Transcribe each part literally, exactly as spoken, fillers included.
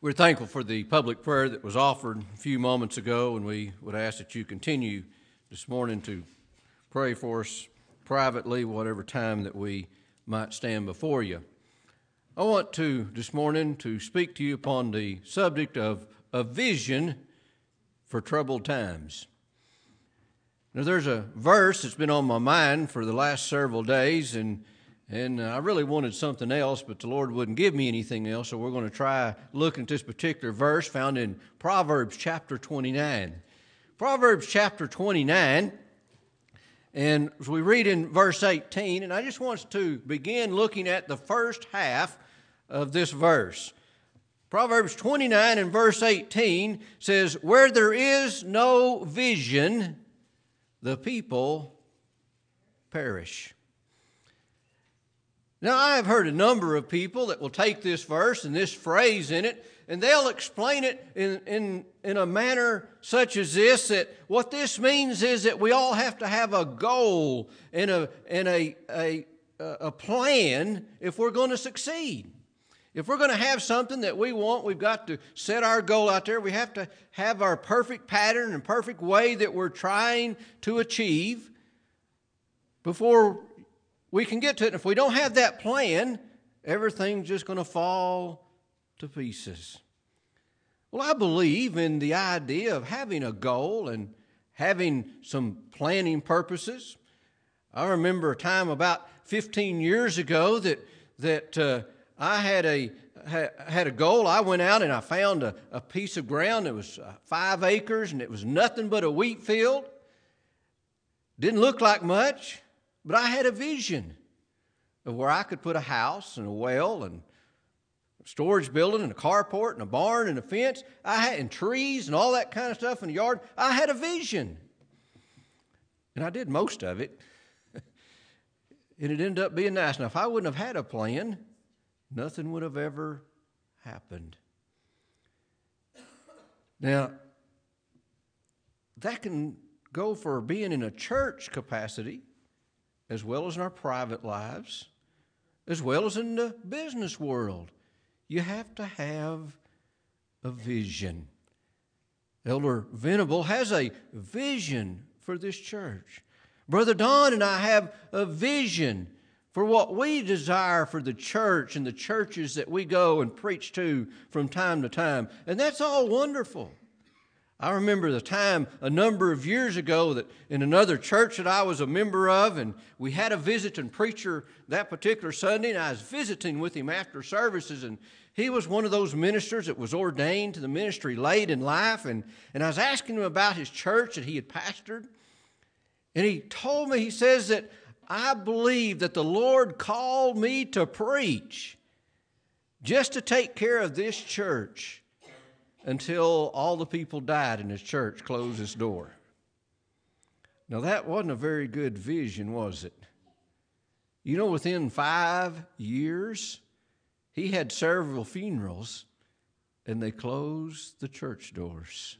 We're thankful for the public prayer that was offered a few moments ago, and we would ask that you continue this morning to pray for us privately, whatever time that we might stand before you. I want to, this morning, to speak to you upon the subject of a vision for troubled times. Now, there's a verse that's been on my mind for the last several days, and And I really wanted something else, but the Lord wouldn't give me anything else, so we're going to try looking at this particular verse found in Proverbs chapter twenty-nine. Proverbs chapter twenty-nine, and as we read in verse eighteen, and I just want us to begin looking at the first half of this verse. Proverbs twenty-nine and verse eighteen says, "Where there is no vision, the people perish." Now, I have heard a number of people that will take this verse and this phrase in it, and they'll explain it in, in, in a manner such as this, that what this means is that we all have to have a goal and a, and a, a, a plan if we're going to succeed. If we're going to have something that we want, we've got to set our goal out there. We have to have our perfect pattern and perfect way that we're trying to achieve before we can get to it. And if we don't have that plan, everything's just going to fall to pieces. Well, I believe in the idea of having a goal and having some planning purposes. I remember a time about fifteen years ago that that uh, I had a had a goal. I went out and I found a, a piece of ground that was uh, five acres, and it was nothing but a wheat field. Didn't look like much. But I had a vision of where I could put a house and a well and a storage building and a carport and a barn and a fence. I had and trees and all that kind of stuff in the yard. I had a vision. And I did most of it. And it ended up being nice. Now, if I wouldn't have had a plan, nothing would have ever happened. Now, that can go for being in a church capacity, as well as in our private lives, as well as in the business world. You have to have a vision. Elder Venable has a vision for this church. Brother Don and I have a vision for what we desire for the church and the churches that we go and preach to from time to time. And that's all wonderful. I remember the time a number of years ago that in another church that I was a member of, and we had a visiting preacher that particular Sunday, and I was visiting with him after services, and he was one of those ministers that was ordained to the ministry late in life, and, and I was asking him about his church that he had pastored, and he told me, he says that, "I believe that the Lord called me to preach just to take care of this church until all the people died and his church closed its door." Now, that wasn't a very good vision, was it? You know, within five years, he had several funerals, and they closed the church doors.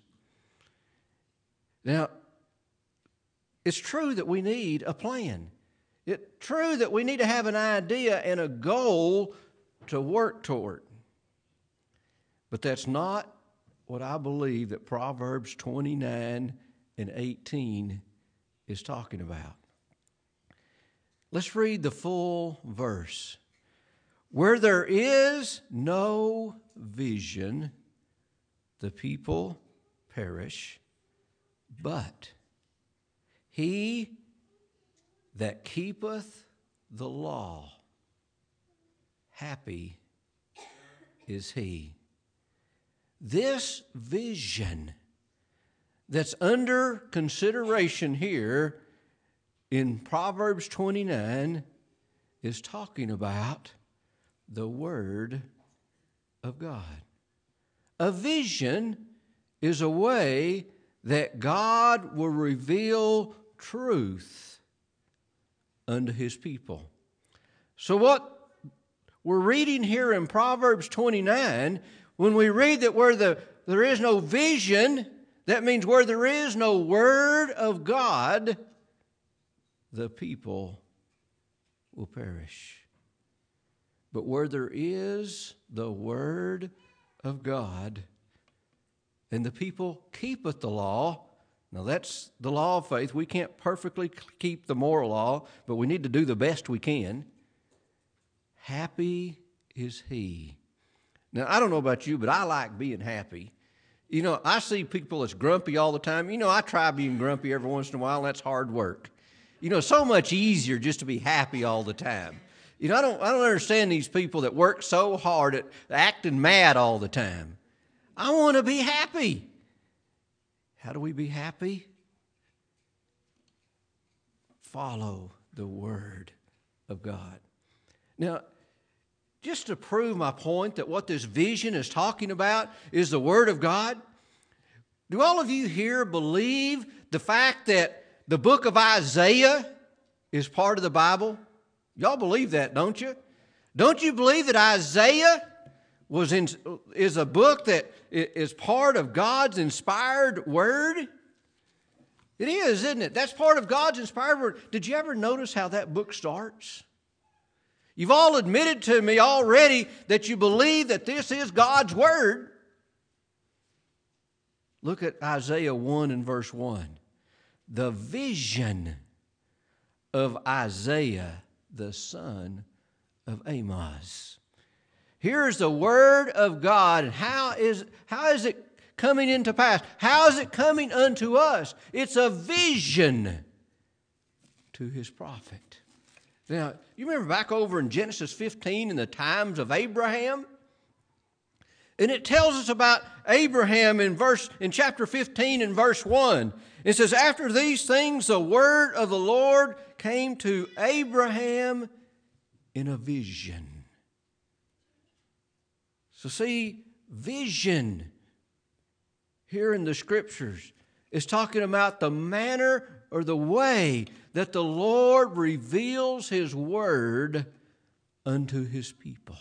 Now, it's true that we need a plan. It's true that we need to have an idea and a goal to work toward. But that's not what I believe that Proverbs twenty-nine and eighteen is talking about. Let's read the full verse. "Where there is no vision, the people perish, but he that keepeth the law, happy is he." This vision that's under consideration here in Proverbs twenty-nine is talking about the Word of God. A vision is a way that God will reveal truth unto His people. So what we're reading here in Proverbs twenty-nine, when we read that where the, there is no vision, that means where there is no Word of God, the people will perish. But where there is the Word of God, and the people keepeth the law. Now that's the law of faith. We can't perfectly keep the moral law, but we need to do the best we can. Happy is he. Now, I don't know about you, but I like being happy. You know, I see people that's grumpy all the time. You know, I try being grumpy every once in a while, and that's hard work. You know, so much easier just to be happy all the time. You know, I don't, I don't understand these people that work so hard at acting mad all the time. I want to be happy. How do we be happy? Follow the Word of God. Now, just to prove my point that what this vision is talking about is the Word of God, do all of you here believe the fact that the book of Isaiah is part of the Bible? Y'all believe that, don't you? Don't you believe that Isaiah was in, is a book that is part of God's inspired Word? It is, isn't it? That's part of God's inspired Word. Did you ever notice how that book starts? You've all admitted to me already that you believe that this is God's Word. Look at Isaiah one and verse one. The vision of Isaiah, the son of Amoz. Here's the Word of God. And how is, how is it coming into pass? How is it coming unto us? It's a vision to His prophet. Now, you remember back over in Genesis fifteen in the times of Abraham? And it tells us about Abraham in verse in chapter fifteen and verse one. It says, after these things the word of the Lord came to Abraham in a vision. So see, vision here in the Scriptures is talking about the manner or the way that the Lord reveals His Word unto His people.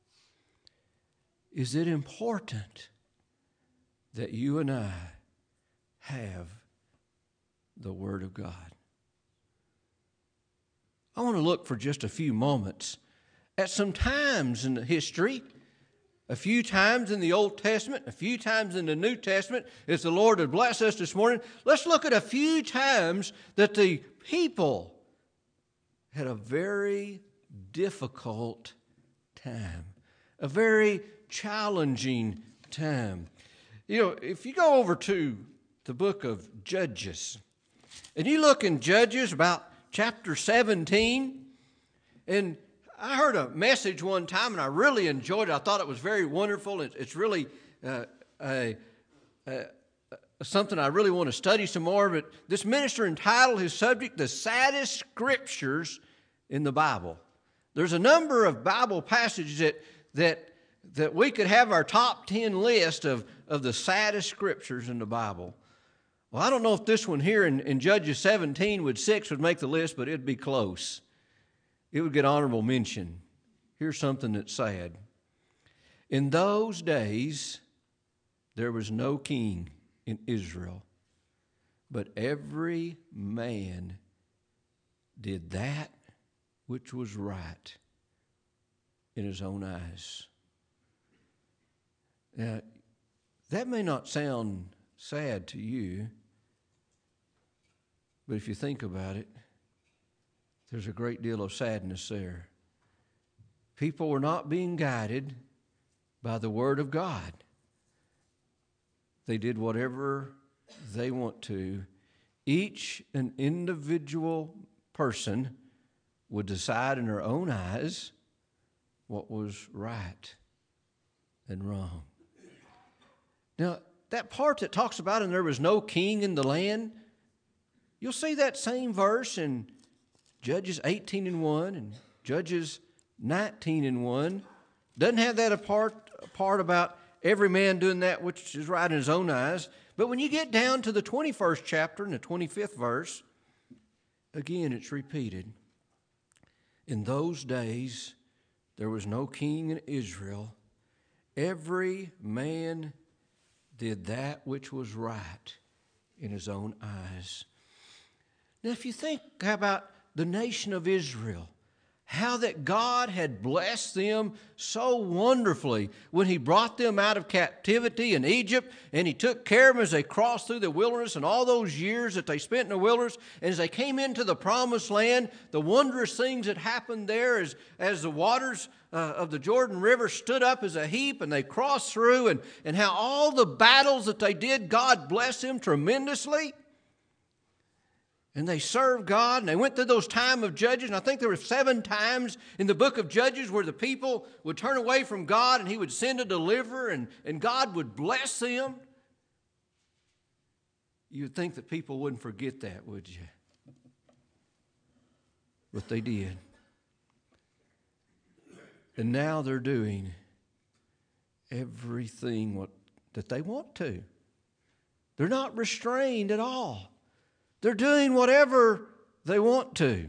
Is it important that you and I have the Word of God? I want to look for just a few moments at some times in the history, a few times in the Old Testament, a few times in the New Testament, as the Lord would bless us this morning. Let's look at a few times that the people had a very difficult time, a very challenging time. You know, if you go over to the book of Judges, and you look in Judges about chapter seventeen, and I heard a message one time, and I really enjoyed it. I thought it was very wonderful. It's really uh, a, a, a, something I really want to study some more. But this minister entitled his subject, The Saddest Scriptures in the Bible. There's a number of Bible passages that that that we could have our top ten list of, of the saddest Scriptures in the Bible. Well, I don't know if this one here in, in Judges seventeen would six would make the list, but it'd be close. It would get honorable mention. Here's something that's sad. In those days, there was no king in Israel, but every man did that which was right in his own eyes. Now, that may not sound sad to you, but if you think about it, there's a great deal of sadness there. People were not being guided by the Word of God. They did whatever they want to. Each an individual person would decide in her own eyes what was right and wrong. Now, that part that talks about and there was no king in the land, you'll see that same verse in Judges eighteen and one and Judges nineteen and one. Doesn't have that a part, a part about every man doing that which is right in his own eyes. But when you get down to the twenty-first chapter and the twenty-fifth verse, again it's repeated. In those days there was no king in Israel. Every man did that which was right in his own eyes. Now if you think about the nation of Israel, how that God had blessed them so wonderfully when He brought them out of captivity in Egypt, and He took care of them as they crossed through the wilderness, and all those years that they spent in the wilderness. And as they came into the promised land, the wondrous things that happened there as, as the waters uh, of the Jordan River stood up as a heap and they crossed through, and, and how all the battles that they did, God blessed them tremendously. And they served God, and they went through those time of Judges. And I think there were seven times in the book of Judges where the people would turn away from God, and He would send a deliverer, and, and God would bless them. You would think that people wouldn't forget that, would you? But they did. And now they're doing everything what, that they want to. They're not restrained at all. They're doing whatever they want to.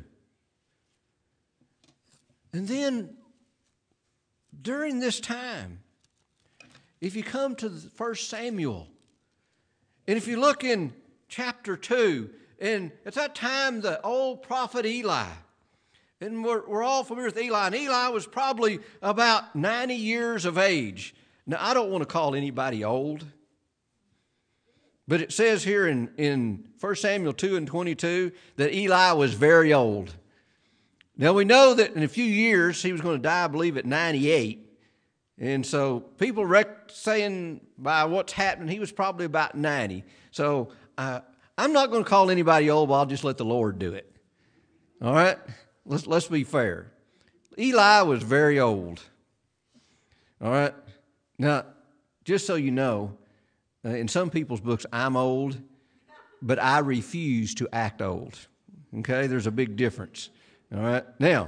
And then, during this time, if you come to First Samuel, and if you look in chapter two, and at that time the old prophet Eli, and we're, we're all familiar with Eli, and Eli was probably about ninety years of age. Now, I don't want to call anybody old, but it says here in, in First Samuel two and twenty-two that Eli was very old. Now we know that in a few years he was going to die, I believe, at ninety-eight. And so people rec- saying by what's happening, he was probably about ninety. So uh, I'm not going to call anybody old, but I'll just let the Lord do it. All right? Let's, let's be fair. Eli was very old. All right? Now, just so you know, Uh, in some people's books, I'm old, but I refuse to act old. Okay? There's a big difference. All right? Now,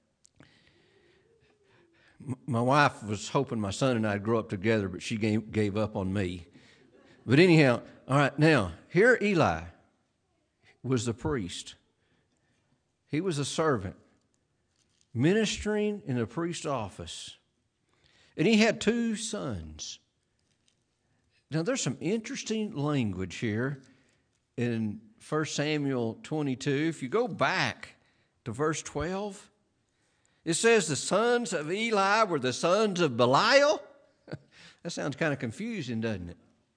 m- my wife was hoping my son and I'd grow up together, but she gave, gave up on me. But anyhow, all right, now, here Eli was the priest. He was a servant, ministering in the priest's office. And he had two sons. Now, there's some interesting language here in First Samuel twenty-two. If you go back to verse twelve, it says the sons of Eli were the sons of Belial. That sounds kind of confusing, doesn't it?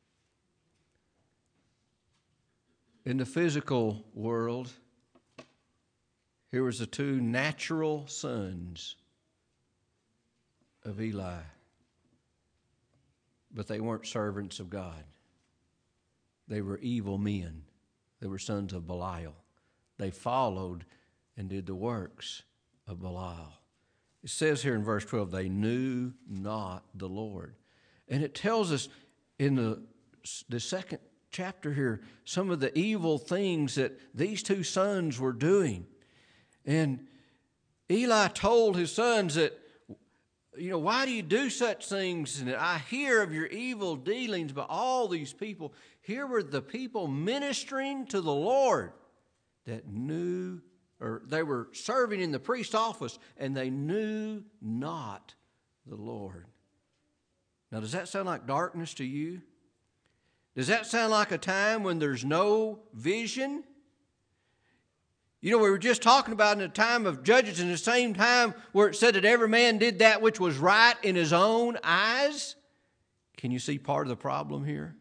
In the physical world, here was the two natural sons of Eli. But they weren't servants of God. They were evil men. They were sons of Belial. They followed and did the works of Belial. It says here in verse twelve, they knew not the Lord. And it tells us in the, the second chapter here some of the evil things that these two sons were doing. And Eli told his sons that, you know, why do you do such things? And I hear of your evil dealings by all these people. Here were the people ministering to the Lord that knew, or they were serving in the priest's office, and they knew not the Lord. Now, does that sound like darkness to you? Does that sound like a time when there's no vision? You know, we were just talking about in the time of Judges, in the same time where it said that every man did that which was right in his own eyes. Can you see part of the problem here?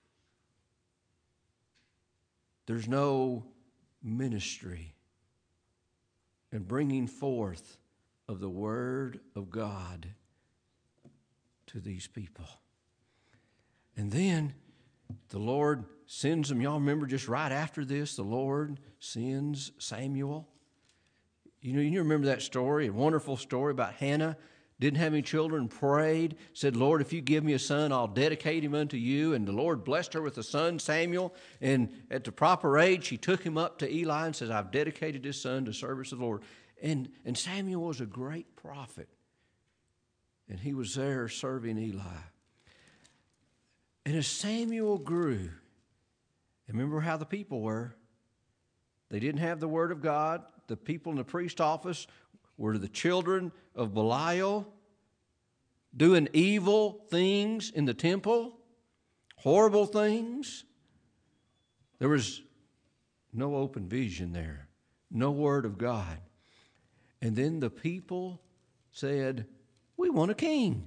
There's no ministry and bringing forth of the Word of God to these people. And then the Lord sends them. Y'all remember just right after this, the Lord sends Samuel. You know, you remember that story, a wonderful story about Hannah. Didn't have any children, prayed, said, Lord, if you give me a son, I'll dedicate him unto you. And the Lord blessed her with a son, Samuel. And at the proper age, she took him up to Eli and says, I've dedicated this son to service of the Lord. And, and Samuel was a great prophet. And he was there serving Eli. And as Samuel grew, and remember how the people were. They didn't have the Word of God. The people in the priest's office were the children of Belial, doing evil things in the temple, horrible things. There was no open vision there, no Word of God. And then the people said, we want a king.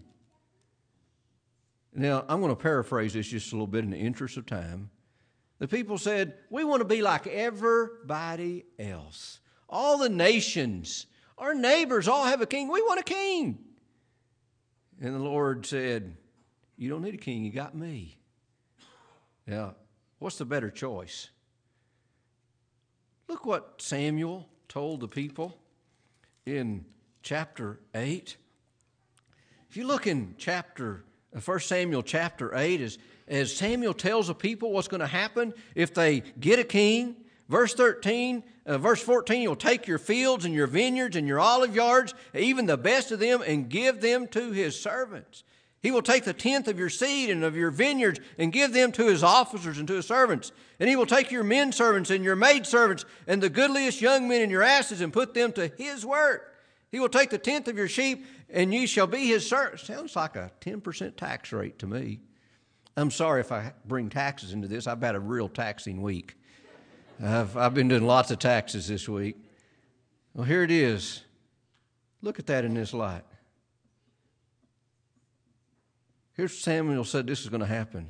Now, I'm going to paraphrase this just a little bit in the interest of time. The people said, we want to be like everybody else. All the nations, our neighbors all have a king. We want a king. And the Lord said, you don't need a king. You got me. Now, what's the better choice? Look what Samuel told the people in chapter eight. If you look in chapter First Samuel chapter eight, as, as Samuel tells the people what's going to happen if they get a king. Verse thirteen, uh, verse fourteen, you'll take your fields and your vineyards and your olive yards, even the best of them, and give them to his servants. He will take the tenth of your seed and of your vineyards and give them to his officers and to his servants. And he will take your men servants and your maid servants and the goodliest young men and your asses and put them to his work. He will take the tenth of your sheep and ye shall be his servants. Sounds like a ten percent tax rate to me. I'm sorry if I bring taxes into this. I've had a real taxing week. I've, I've been doing lots of taxes this week. Well, here it is. Look at that in this light. Here's Samuel said this is going to happen.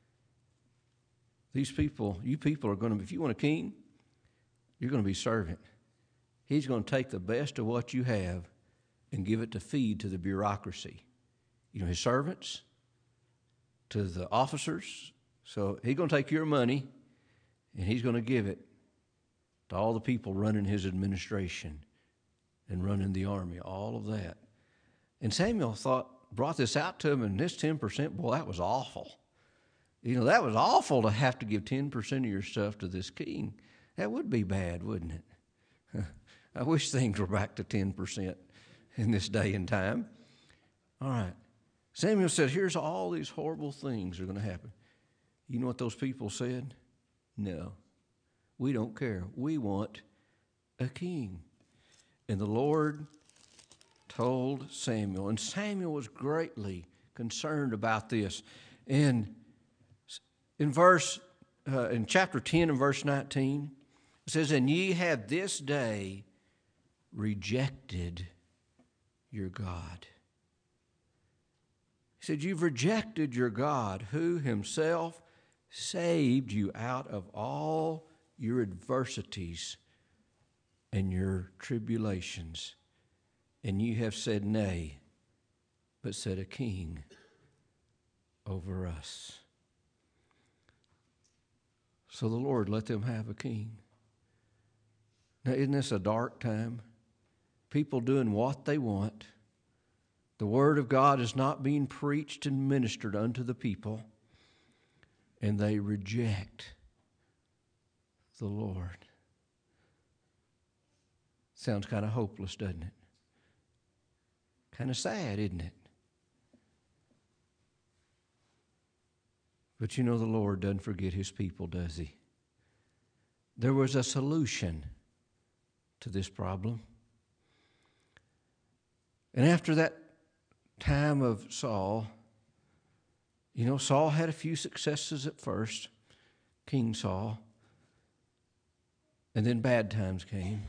These people, you people are going to, if you want a king, you're going to be servant. He's going to take the best of what you have and give it to feed to the bureaucracy. You know, his servants, to the officers. So he's going to take your money and he's going to give it to all the people running his administration and running the army, all of that. And Samuel thought, brought this out to him, and this ten percent, boy, that was awful. You know, that was awful to have to give ten percent of your stuff to this king. That would be bad, wouldn't it? I wish things were back to ten percent in this day and time. All right. Samuel said, here's all these horrible things that are going to happen. You know what those people said? No, we don't care. We want a king. And the Lord told Samuel, and Samuel was greatly concerned about this. And in verse, uh, in chapter ten and verse nineteen, it says, and ye have this day rejected your God. He said, you've rejected your God, who himself saved you out of all your adversities and your tribulations. And you have said nay, but set a king over us. So the Lord let them have a king. Now, isn't this a dark time? People doing what they want. The word of God is not being preached and ministered unto the people, and they reject the Lord. Sounds kind of hopeless, doesn't it? Kind of sad, isn't it? But you know the Lord doesn't forget his people, does he? There was a solution to this problem. And after that time of Saul, you know, Saul had a few successes at first, King Saul, and then bad times came.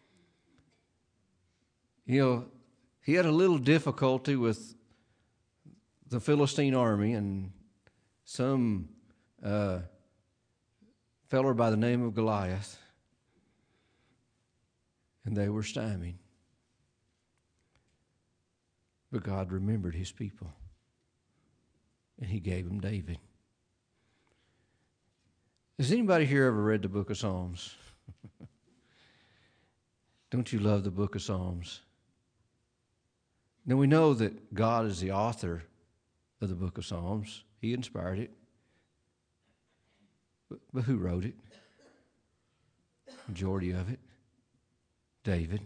You know, he had a little difficulty with the Philistine army, and some uh, feller by the name of Goliath, and they were stymied. But God remembered his people, and he gave them David. Has anybody here ever read the book of Psalms? Don't you love the book of Psalms? Now we know that God is the author of the book of Psalms. He inspired it. But, but who wrote it? Majority of it. David.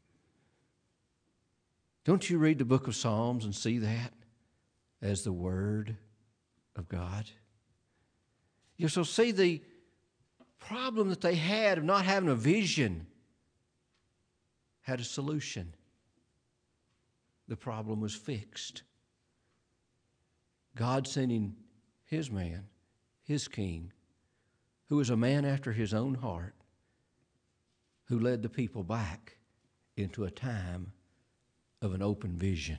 Don't you read the book of Psalms and see that as the Word of God? You so see the problem that they had of not having a vision had a solution. The problem was fixed. God sending his man, his king, who was a man after his own heart, who led the people back into a time of an open vision.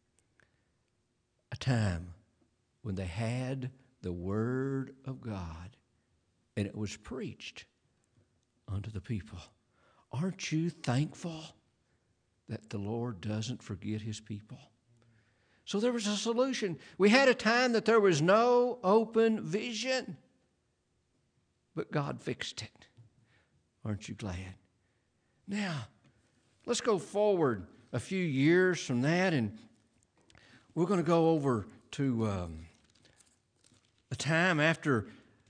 A time when they had the Word of God and it was preached unto the people. Aren't you thankful that the Lord doesn't forget His people? So there was a solution. We had a time that there was no open vision, but God fixed it. Aren't you glad? Now, let's go forward a few years from that, and we're going to go over to um, a time after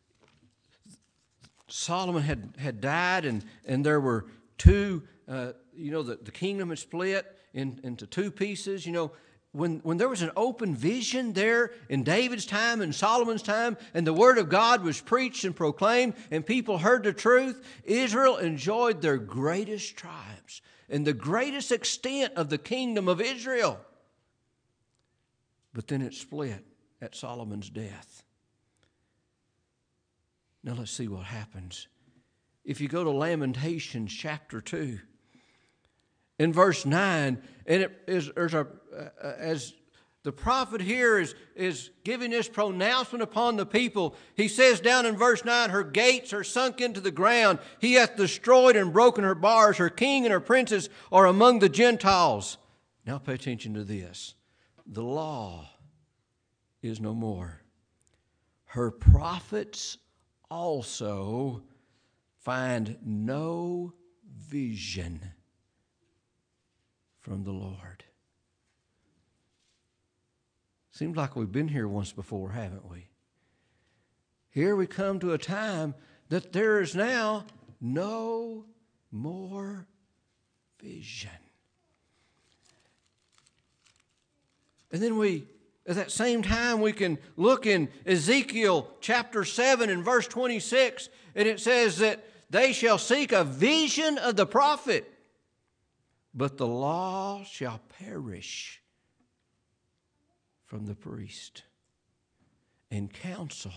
Solomon had, had died, and, and there were two, uh, you know, the, the kingdom had split in, into two pieces. You know, when, when there was an open vision there in David's time and Solomon's time, and the Word of God was preached and proclaimed, and people heard the truth, Israel enjoyed their greatest triumphs and the greatest extent of the kingdom of Israel. But then it split at Solomon's death. Now let's see what happens. If you go to Lamentations chapter two, in verse nine, and it is there's a uh, as the prophet here is is giving this pronouncement upon the people. He says down in verse nine, her gates are sunk into the ground. He hath destroyed and broken her bars. Her king and her princes are among the Gentiles. Now pay attention to this. The law is no more. Her prophets also find no vision from the Lord. Seems like we've been here once before, haven't we? Here we come to a time that there is now no more vision. And then we At that same time, we can look in Ezekiel chapter seven and verse twenty-six, and it says that they shall seek a vision of the prophet, but the law shall perish from the priest, and counsel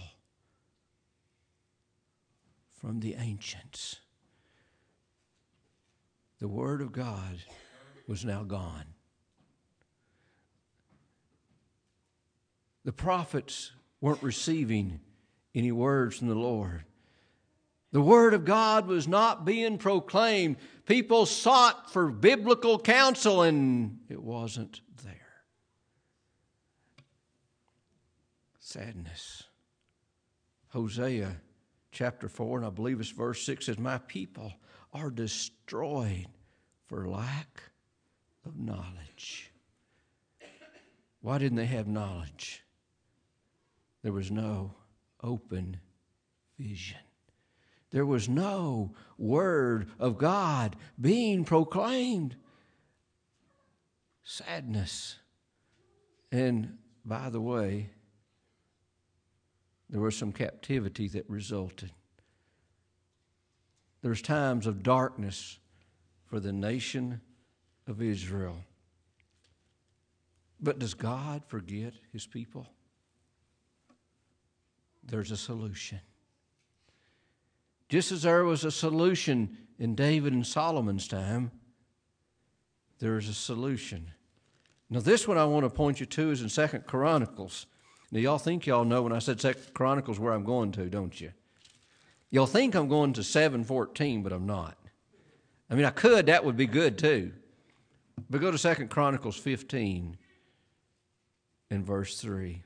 from the ancients. The Word of God was now gone. The prophets weren't receiving any words from the Lord. The Word of God was not being proclaimed. People sought for biblical counsel, and it wasn't there. Sadness. Hosea chapter four, and I believe it's verse six, says, my people are destroyed for lack of knowledge. Why didn't they have knowledge? There was no open vision. There was no Word of God being proclaimed. Sadness. And by the way, there was some captivity that resulted. There's times of darkness for the nation of Israel. But does God forget His people? There's a solution. Just as there was a solution in David and Solomon's time, there is a solution. Now this one I want to point you to is in Second Chronicles. Now y'all think y'all know when I said Second Chronicles where I'm going to, don't you? Y'all think I'm going to seven fourteen, but I'm not. I mean, I could, that would be good too. But go to Second Chronicles fifteen and verse three.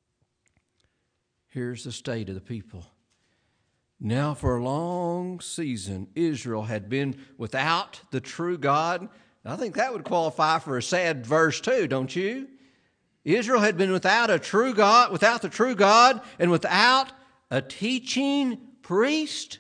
Here's the state of the people. Now for a long season, Israel had been without the true God. I think that would qualify for a sad verse too, don't you? Israel had been without a true God, without the true God, and without a teaching priest.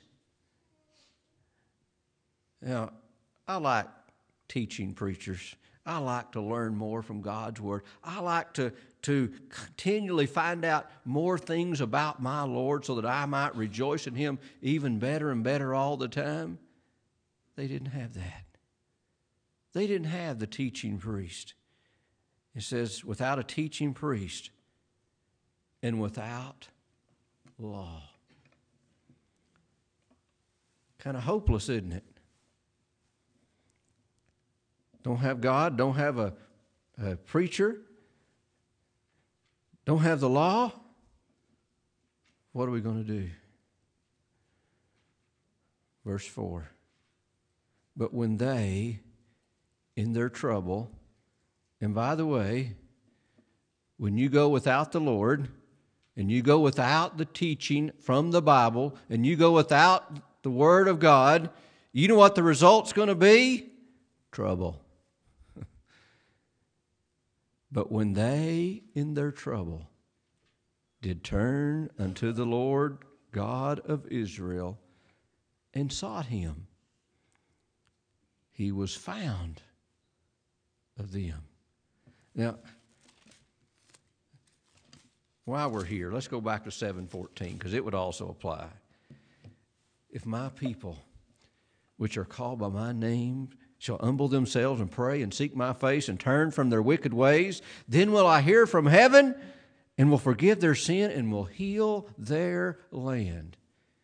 Now, I like teaching preachers. I like to learn more from God's Word. I like to, to continually find out more things about my Lord so that I might rejoice in Him even better and better all the time. They didn't have that. They didn't have the teaching priest. It says, without a teaching priest and without law. Kind of hopeless, isn't it? don't have God, don't have a, a preacher, don't have the law. What are we going to do? Verse four. But when they, in their trouble, and by the way, when you go without the Lord, and you go without the teaching from the Bible, and you go without the Word of God, you know what the result's going to be? Trouble. But when they, in their trouble, did turn unto the Lord God of Israel and sought him, he was found of them. Now, while we're here, let's go back to seven fourteen, because it would also apply. If my people, which are called by my name, shall humble themselves and pray and seek my face and turn from their wicked ways, then will I hear from heaven and will forgive their sin and will heal their land.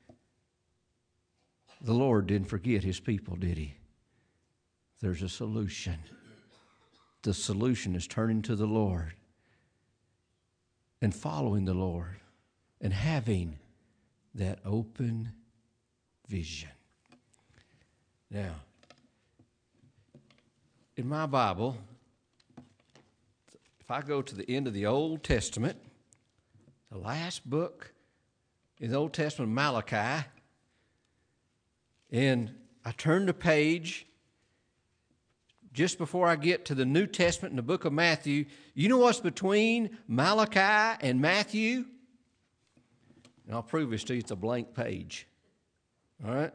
The Lord didn't forget his people, did he? There's a solution. The solution is turning to the Lord and following the Lord and having that open vision. Now, in my Bible, if I go to the end of the Old Testament, the last book in the Old Testament, Malachi, and I turn the page just before I get to the New Testament in the book of Matthew, you know what's between Malachi and Matthew? And I'll prove this to you. It's a blank page. All right?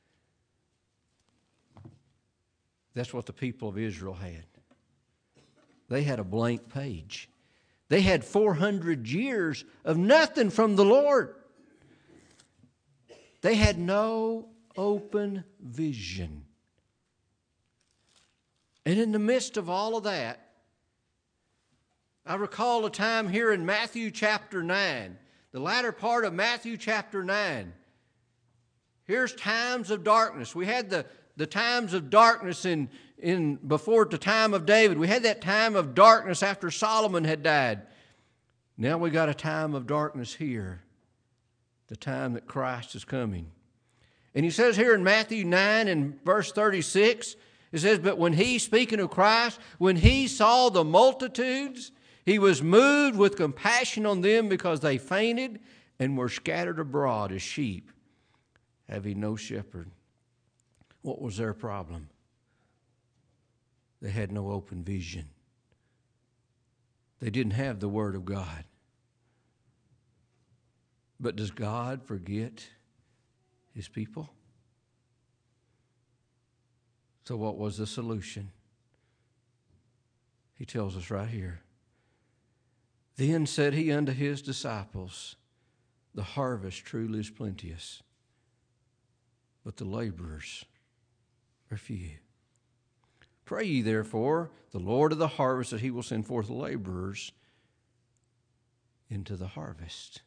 That's what the people of Israel had. They had a blank page. They had four hundred years of nothing from the Lord. They had no open vision. And in the midst of all of that, I recall a time here in Matthew chapter nine, the latter part of Matthew chapter nine. Here's times of darkness. We had the, the times of darkness in, in before the time of David. We had that time of darkness after Solomon had died. Now we got a time of darkness here, the time that Christ is coming. And he says here in Matthew nine and verse thirty-six, it says, but when he, speaking of Christ, when he saw the multitudes, he was moved with compassion on them because they fainted and were scattered abroad as sheep, having no shepherd. What was their problem? They had no open vision. They didn't have the Word of God. But does God forget his people? So what was the solution? He tells us right here. Then said he unto his disciples, the harvest truly is plenteous, but the laborers are few. Pray ye therefore the Lord of the harvest that he will send forth laborers into the harvest.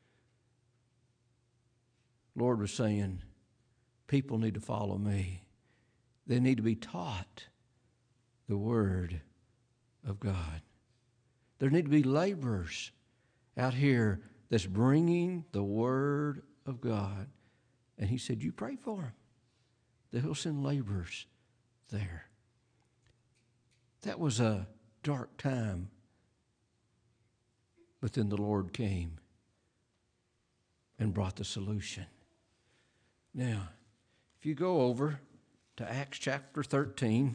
Lord was saying, people need to follow me. They need to be taught the Word of God. There need to be laborers out here that's bringing the Word of God. And he said, you pray for them, that he'll send laborers there. That was a dark time. But then the Lord came and brought the solution. Now, if you go over to Acts chapter thirteen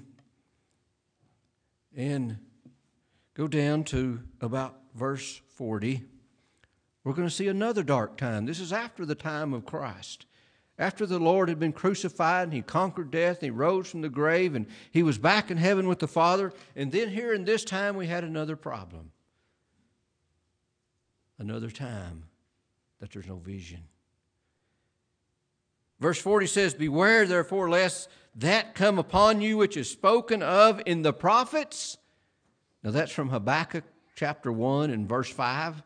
and go down to about verse forty, we're going to see another dark time. This is after the time of Christ. After the Lord had been crucified and he conquered death and he rose from the grave and he was back in heaven with the Father. And then here in this time we had another problem. Another time that there's no vision. Verse forty says, beware therefore lest that come upon you which is spoken of in the prophets. Now that's from Habakkuk chapter one and verse five. It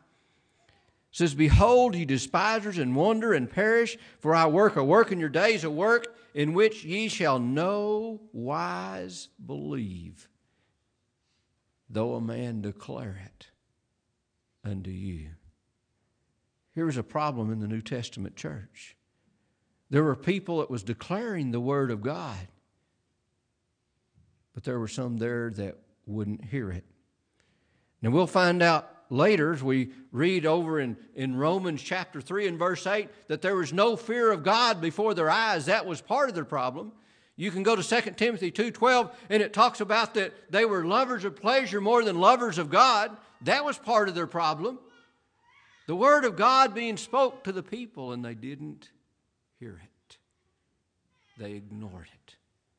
says, behold, ye despisers, and wonder and perish, for I work a work in your days, a work in which ye shall no wise believe, though a man declare it unto you. Here was a problem in the New Testament church. There were people that was declaring the Word of God, but there were some there that wouldn't hear it. Now we'll find out later as we read over in, in Romans chapter three and verse eight that there was no fear of God before their eyes. That was part of their problem. You can go to Second Timothy two twelve and it talks about that they were lovers of pleasure more than lovers of God. That was part of their problem. The Word of God being spoke to the people and they didn't hear it. They ignored it.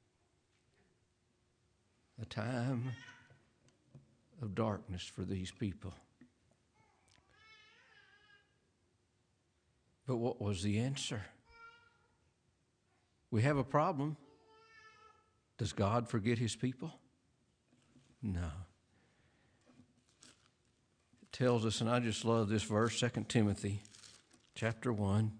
A time of darkness for these people. But what was the answer? We have a problem. Does God forget His people? No. It tells us, and I just love this verse, Second Timothy chapter one,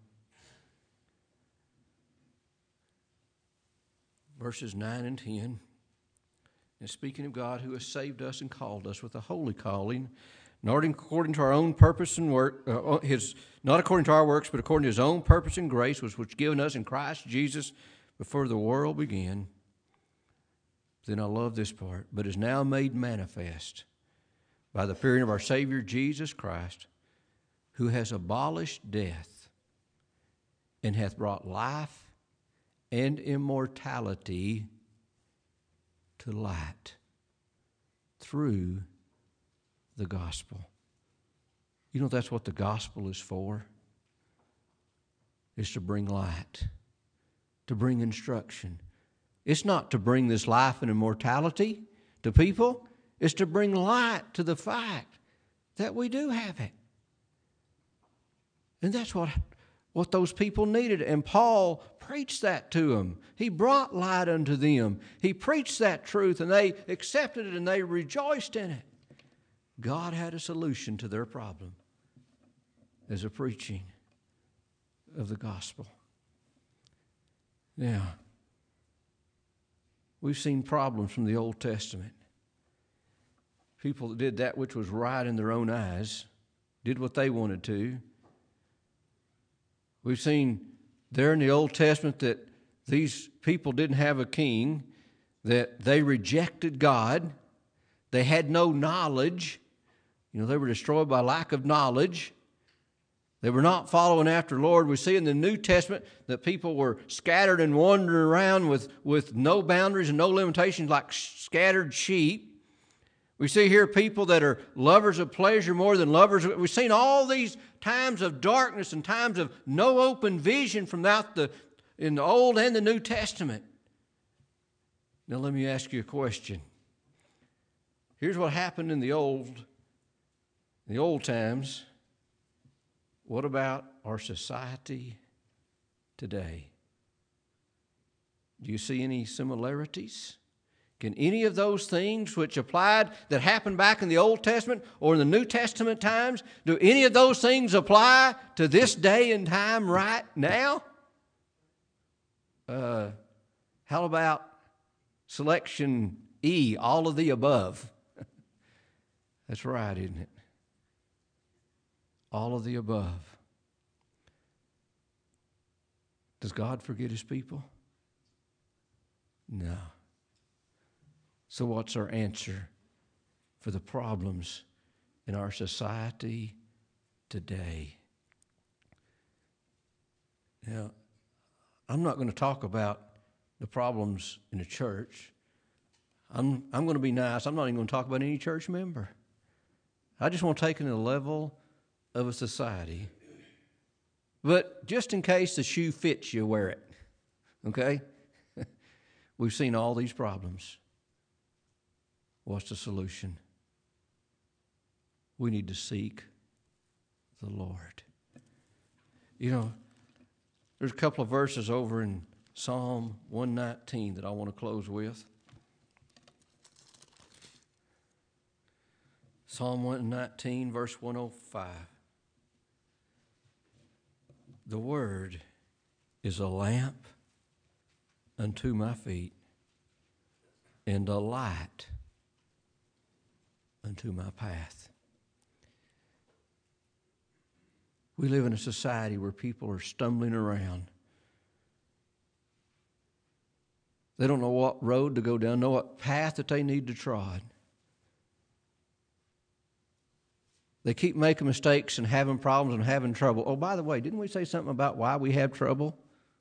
verses nine and ten. And speaking of God who has saved us and called us with a holy calling, not according to our own purpose and work, uh, his, not according to our works, but according to His own purpose and grace, which was given us in Christ Jesus before the world began. Then I love this part. But is now made manifest by the appearing of our Savior Jesus Christ, who has abolished death and hath brought life and immortality to light through the gospel. You know that's what the gospel is for? It's to bring light, to bring instruction. It's not to bring this life and immortality to people. It's to bring light to the fact that we do have it. And that's what, what those people needed. And Paul preached that to them. He brought light unto them. He preached that truth, and they accepted it, and they rejoiced in it. God had a solution to their problem as a preaching of the gospel. Now, we've seen problems from the Old Testament. People that did that which was right in their own eyes, did what they wanted to. We've seen there in the Old Testament that these people didn't have a king, that they rejected God. They had no knowledge. You know, they were destroyed by lack of knowledge. They were not following after the Lord. We see in the New Testament that people were scattered and wandering around with, with no boundaries and no limitations like scattered sheep. We see here people that are lovers of pleasure more than lovers. We've seen all these times of darkness and times of no open vision from out the, in the Old and the New Testament. Now let me ask you a question. Here's what happened in the old, in the old times. What about our society today? Do you see any similarities? Can any of those things which applied that happened back in the Old Testament or in the New Testament times, do any of those things apply to this day and time right now? Uh, how about selection E, all of the above? That's right, isn't it? All of the above. Does God forget His people? No. So what's our answer for the problems in our society today? Now, I'm not going to talk about the problems in the church. I'm, I'm going to be nice. I'm not even going to talk about any church member. I just want to take it to the level of a society. But just in case the shoe fits you, wear it. Okay? We've seen all these problems. What's the solution? We need to seek the Lord. You know, there's a couple of verses over in Psalm one nineteen that I want to close with. Psalm one nineteen, verse one oh five. The Word is a lamp unto my feet, and a light unto my path. We live in a society where people are stumbling around. They don't know what road to go down, know what path that they need to trod. They keep making mistakes and having problems and having trouble. Oh, by the way, didn't we say something about why we have trouble?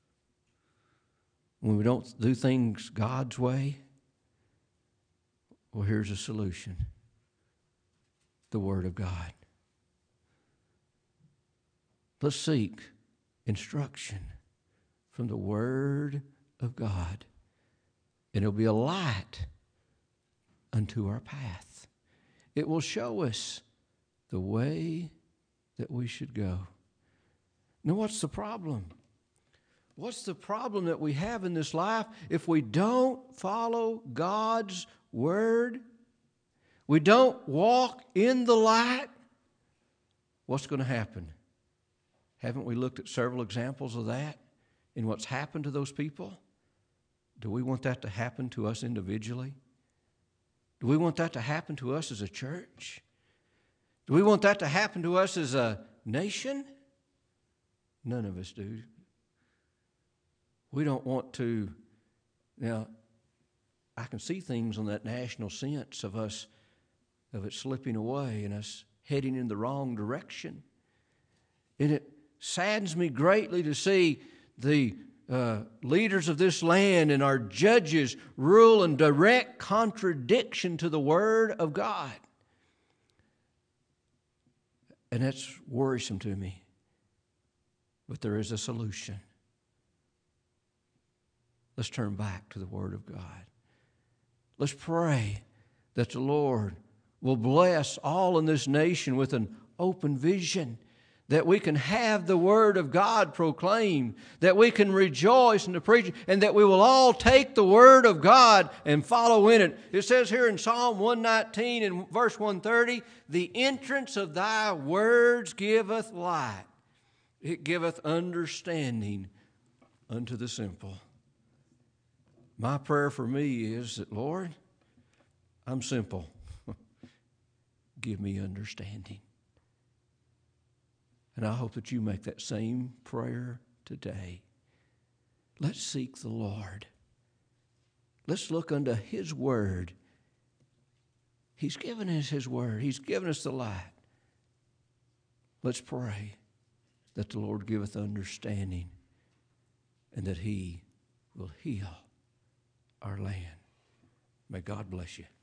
When we don't do things God's way? Well, here's a solution. The Word of God. Let's seek instruction from the Word of God. And it'll be a light unto our path. It will show us the way that we should go. Now, what's the problem? What's the problem that we have in this life if we don't follow God's Word? We don't walk in the light? What's going to happen? Haven't we looked at several examples of that in what's happened to those people? Do we want that to happen to us individually? Do we want that to happen to us as a church? Do we want that to happen to us as a nation? None of us do. We don't want to. Now, I can see things on that national sense of us, of it slipping away and us heading in the wrong direction. And it saddens me greatly to see the uh, leaders of this land and our judges rule in direct contradiction to the Word of God. And that's worrisome to me. But there is a solution. Let's turn back to the Word of God. Let's pray that the Lord will bless all in this nation with an open vision, that we can have the Word of God proclaimed, that we can rejoice in the preaching, and that we will all take the Word of God and follow in it. It says here in Psalm one nineteen and verse one thirty, the entrance of thy words giveth light. It giveth understanding unto the simple. My prayer for me is that, Lord, I'm simple. Give me understanding. And I hope that you make that same prayer today. Let's seek the Lord. Let's look unto His Word. He's given us His Word. He's given us the light. Let's pray that the Lord giveth understanding and that He will heal our land. May God bless you.